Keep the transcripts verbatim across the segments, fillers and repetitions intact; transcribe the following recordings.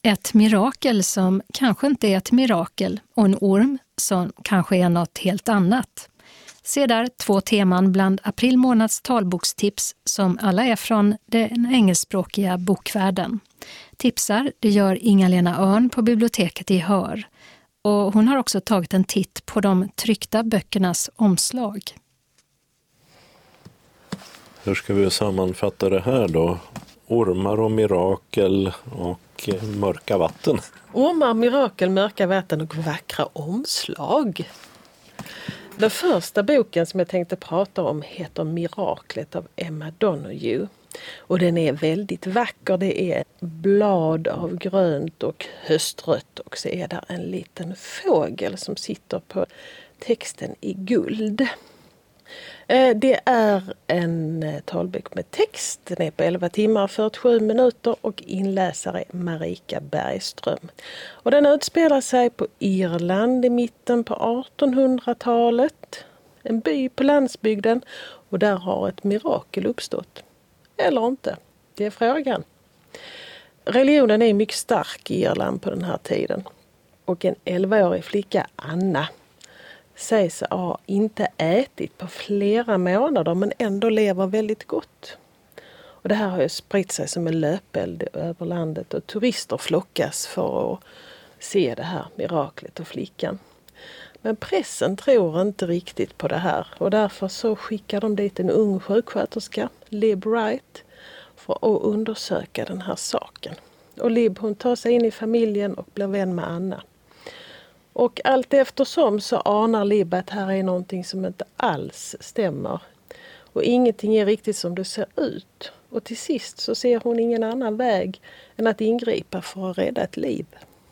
Ett mirakel som kanske inte är ett mirakel och en orm som kanske är något helt annat. Se där två teman bland april månads talbokstips som alla är från den engelskspråkiga bokvärlden. Tipsar, det gör Inga-Lena Örn på biblioteket i Hör. Och hon har också tagit en titt på de tryckta böckernas omslag. Hur ska vi sammanfatta det här då? Ormar och mirakel och mörka vatten. Ormar, mirakel, mörka vatten och vackra omslag. Den första boken som jag tänkte prata om heter Miraklet av Emma Donoghue. Och den är väldigt vacker. Det är blad av grönt och höstrött och så är där en liten fågel som sitter på texten i guld. Det är en talbok med text. Den är på elva timmar och fyrtiosju minuter och inläsare är Marika Bergström. Och den utspelar sig på Irland i mitten på artonhundratalet. En by på landsbygden och där har ett mirakel uppstått. Eller inte, det är frågan. Religionen är mycket stark i Irland på den här tiden. Och en elvaårig flicka, Anna, sägs ha inte ätit på flera månader men ändå lever väldigt gott. Och det här har ju spritt sig som en löpeld över landet och turister flockas för att se det här miraklet och flickan. Men pressen tror inte riktigt på det här och därför så skickar de dit en ung sjuksköterska, Lib Wright, för att undersöka den här saken. Och Lib hon tar sig in i familjen och blir vän med Anna. Och allt eftersom så anar Lib att här är någonting som inte alls stämmer. Och ingenting är riktigt som det ser ut. Och till sist så ser hon ingen annan väg än att ingripa för att rädda ett liv.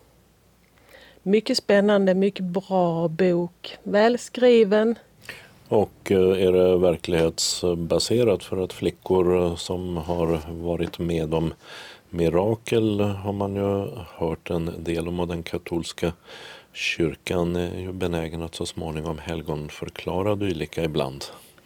Mycket spännande, mycket bra bok, välskriven. Och är det verklighetsbaserat för att flickor som har varit med om mirakel har man ju hört en del om och den katolska kyrkan är ju benägen att så småningom helgonförklara dylika ibland.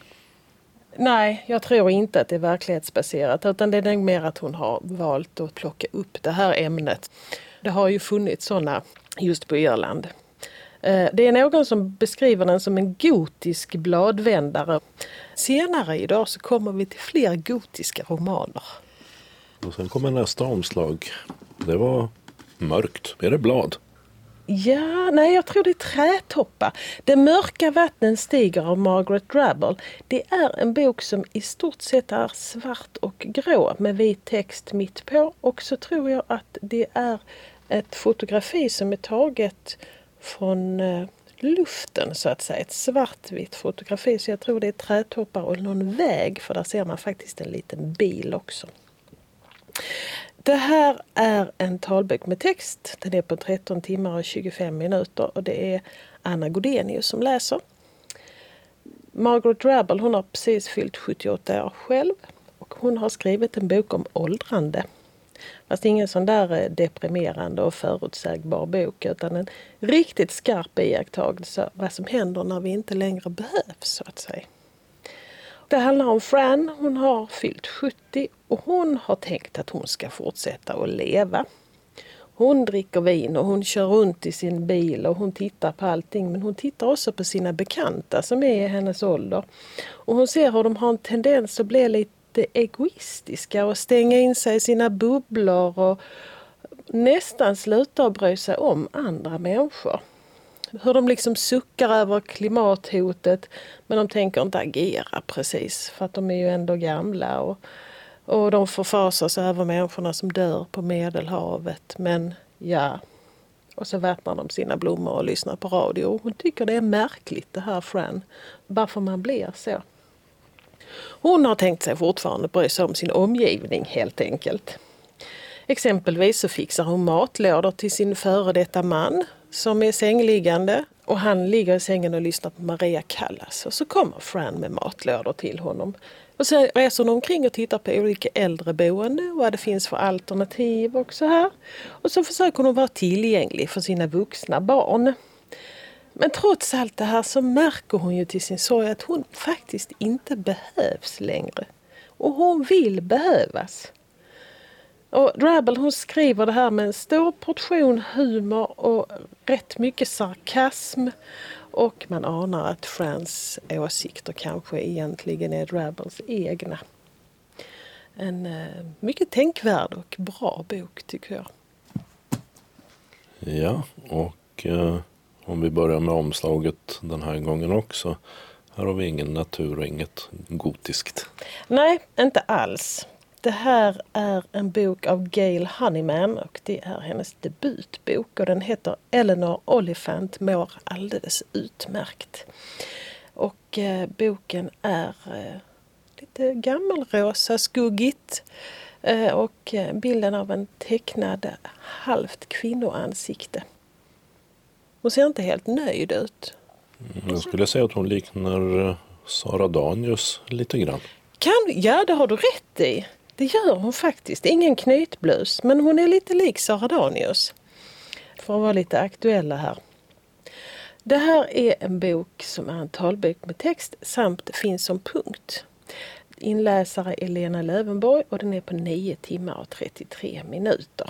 Nej, jag tror inte att det är verklighetsbaserat utan det är nog mer att hon har valt att plocka upp det här ämnet. Det har ju funnits sådana just på Irland. Det är någon som beskriver den som en gotisk bladvändare. Senare idag så kommer vi till fler gotiska romaner. Och sen kommer nästa omslag. Det var mörkt. Är det blad? Ja, nej jag tror det är trätoppar. Det mörka vattnet stiger av Margaret Drabble. Det är en bok som i stort sett är svart och grå med vit text mitt på. Och så tror jag att det är ett fotografi som är taget från eh, luften så att säga. Ett svartvitt fotografi så jag tror det är trätoppar och någon väg för där ser man faktiskt en liten bil också. Det här är en talbok med text. Den är på tretton timmar och tjugofem minuter och det är Anna Godenius som läser. Margaret Drabble hon har precis fyllt sjuttioåtta år själv och hon har skrivit en bok om åldrande. Fast ingen sån där deprimerande och förutsägbar bok utan en riktigt skarp iakttagelse vad som händer när vi inte längre behövs så att säga. Det handlar om Fran, hon har fyllt sjuttio och hon har tänkt att hon ska fortsätta att leva. Hon dricker vin och hon kör runt i sin bil och hon tittar på allting men hon tittar också på sina bekanta som är i hennes ålder. Och hon ser hur de har en tendens att bli lite egoistiska och stänga in sig i sina bubblor och nästan sluta att bry sig om andra människor. Hur de liksom suckar över klimathotet men de tänker inte agera precis för att de är ju ändå gamla och, och de förfasar sig över människorna som dör på Medelhavet men ja, och så vattnar de sina blommor och lyssnar på radio. Hon tycker det är märkligt det här Fran, varför man blir så. Hon har tänkt sig fortfarande bry sig om sin omgivning helt enkelt. Exempelvis så fixar hon matlådor till sin före detta man som är sängliggande och han ligger i sängen och lyssnar på Maria Callas och så kommer Fran med matlådor till honom. Och så reser hon omkring och tittar på olika äldreboende och vad det finns för alternativ och så här. Och så försöker hon vara tillgänglig för sina vuxna barn. Men trots allt det här så märker hon ju till sin sorg att hon faktiskt inte behövs längre. Och hon vill behövas. Och Drabble hon skriver det här med en stor portion humor och rätt mycket sarkasm. Och man anar att Frans åsikter kanske egentligen är Drabbles egna. En eh, mycket tänkvärd och bra bok tycker jag. Ja, och eh, om vi börjar med omslaget den här gången också. Här har vi ingen natur och inget gotiskt. Nej, inte alls. Det här är en bok av Gail Honeyman och det är hennes debutbok och den heter Eleanor Oliphant mår alldeles utmärkt. Och eh, boken är eh, lite gammelrosa, skuggigt eh, och eh, bilden av en tecknad halvt kvinnoansikte. Hon ser inte helt nöjd ut. Jag skulle säga att hon liknar Sara Danius lite grann. Kan, ja, det har du rätt i. Det gör hon faktiskt. Ingen knytblus, men hon är lite lik Sara Danius. För att vara lite aktuella här. Det här är en bok som är en talbok med text samt finns som punkt. Inläsare är Lena Lövenborg och den är på nio timmar och trettiotre minuter.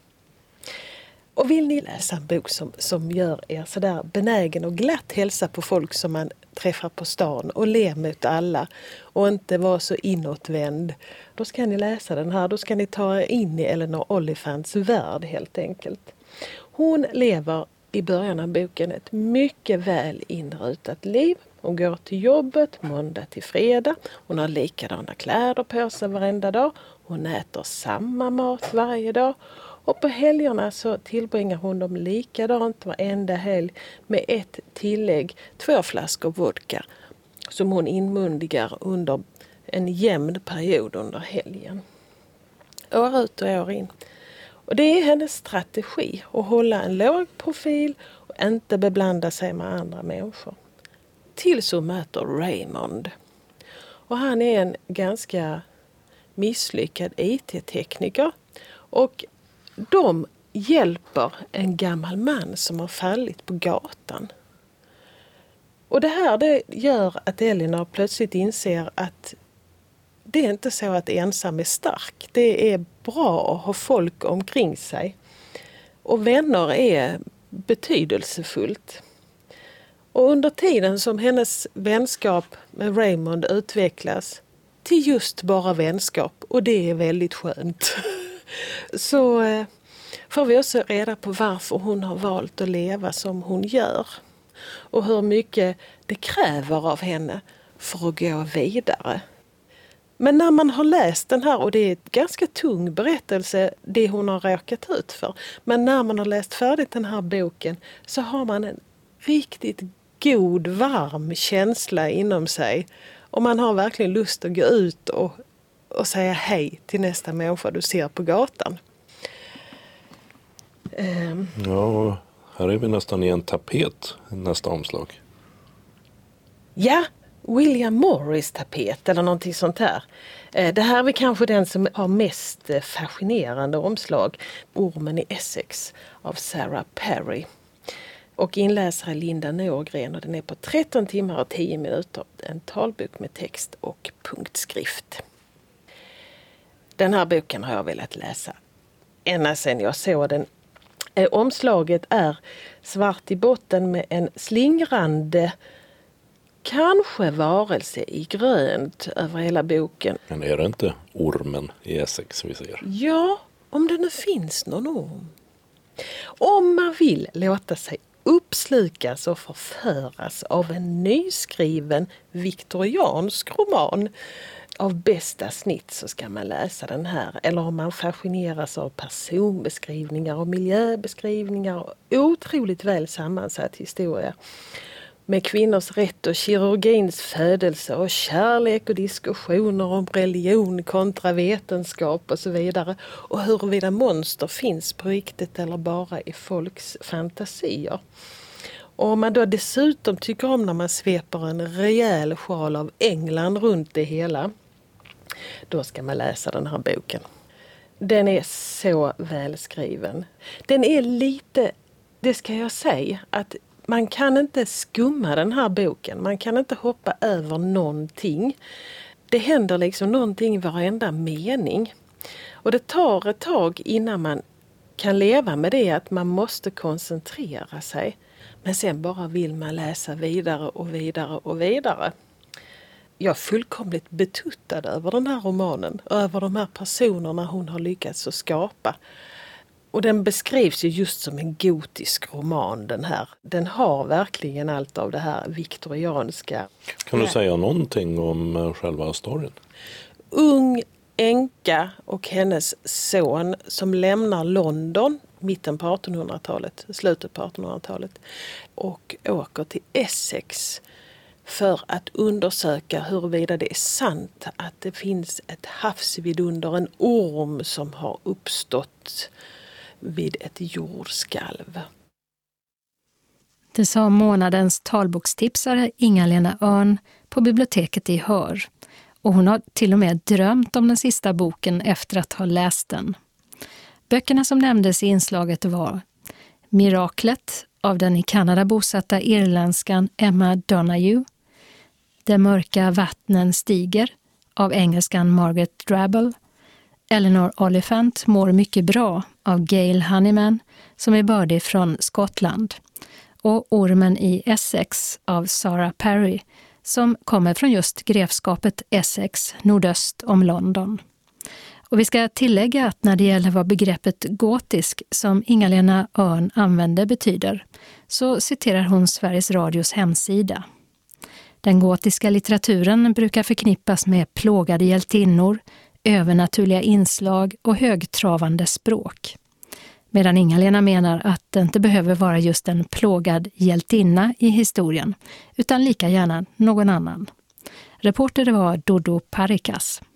Och vill ni läsa en bok som, som gör er sådär benägen och glatt hälsa på folk som man träffar på stan och le mot alla och inte vara så inåtvänd, då ska ni läsa den här. Då ska ni ta er in i Eleanor Oliphants värld helt enkelt. Hon lever i början av boken ett mycket väl inrutat liv. Hon går till jobbet måndag till fredag. Hon har likadana kläder på sig varenda dag. Hon äter samma mat varje dag. Och på helgerna så tillbringar hon dem likadant varenda helg med ett tillägg, två flaskor vodka som hon inmundigar under en jämn period under helgen. År ut och år in. Och det är hennes strategi att hålla en låg profil och inte beblanda sig med andra människor. Tills hon möter Raymond. Och han är en ganska misslyckad I T-tekniker och de hjälper en gammal man som har fallit på gatan. Och det här det gör att Eleanor plötsligt inser att det är inte så att ensam är stark. Det är bra att ha folk omkring sig. Och vänner är betydelsefullt. Och under tiden som hennes vänskap med Raymond utvecklas till just bara vänskap, och det är väldigt skönt, så eh, får vi också reda på varför hon har valt att leva som hon gör. Och hur mycket det kräver av henne för att gå vidare. Men när man har läst den här, och det är ett ganska tung berättelse det hon har råkat ut för. Men när man har läst färdigt den här boken så har man en riktigt god, varm känsla inom sig. Och man har verkligen lust att gå ut och, och säga hej till nästa människa du ser på gatan. Um. Ja, och här är vi nästan i en tapet nästa omslag. Ja, William Morris tapet eller någonting sånt här. Det här är väl kanske den som har mest fascinerande omslag. Ormen i Essex av Sarah Perry. Och inläsare Linda Norgren och den är på tretton timmar och tio minuter. En talbok med text och punktskrift. Den här boken har jag velat läsa ända sedan jag såg den. Omslaget är svart i botten med en slingrande kanske varelse i grönt över hela boken. Men är det inte ormen i Essex vi ser? Ja, om det nu finns någon orm. Om man vill låta sig uppslukas och förföras av en nyskriven viktoriansk roman av bästa snitt så ska man läsa den här. Eller om man fascineras av personbeskrivningar och miljöbeskrivningar och otroligt väl sammansatt historia. Med kvinnors rätt och kirurgins födelse och kärlek och diskussioner om religion kontra vetenskap och så vidare. Och huruvida monster finns på riktigt eller bara i folks fantasier. Och om man då dessutom tycker om när man sveper en rejäl sjal av England runt det hela, då ska man läsa den här boken. Den är så välskriven. Den är lite, det ska jag säga, att man kan inte skumma den här boken. Man kan inte hoppa över någonting. Det händer liksom någonting i varenda mening. Och Och det tar ett tag innan man kan leva med det, att man måste koncentrera sig. Men sen bara vill man läsa vidare och vidare och vidare. Jag är fullkomligt betuttad över den här romanen och över de här personerna hon har lyckats att skapa. Och den beskrivs ju just som en gotisk roman, den här. Den har verkligen allt av det här viktorianska. Kan du säga någonting om själva storyn? Ung änka och hennes son som lämnar London mitten på artonhundratalet, slutet på artonhundratalet, och åker till Essex för att undersöka huruvida det är sant att det finns ett havsvidunder, en orm som har uppstått vid ett jordskalv. Det sa månadens talbokstipsare Inga-Lena Örn på biblioteket i Hör. Och hon har till och med drömt om den sista boken efter att ha läst den. Böckerna som nämndes i inslaget var Miraklet av den i Kanada bosatta irländskan Emma Donoghue, De mörka vattnen stiger av engelskan Margaret Drabble, Eleanor Oliphant mår mycket bra av Gail Honeyman som är bördig från Skottland, och Ormen i Essex av Sarah Perry som kommer från just grevskapet Essex nordöst om London. Och vi ska tillägga att när det gäller vad begreppet gotisk som Inga-Lena Örn använde betyder, så citerar hon Sveriges Radios hemsida. Den gotiska litteraturen brukar förknippas med plågade hjältinnor, övernaturliga inslag och högtravande språk. Medan Inga-Lena menar att det inte behöver vara just en plågad hjältinna i historien, utan lika gärna någon annan. Reporter var Dodo Parikas.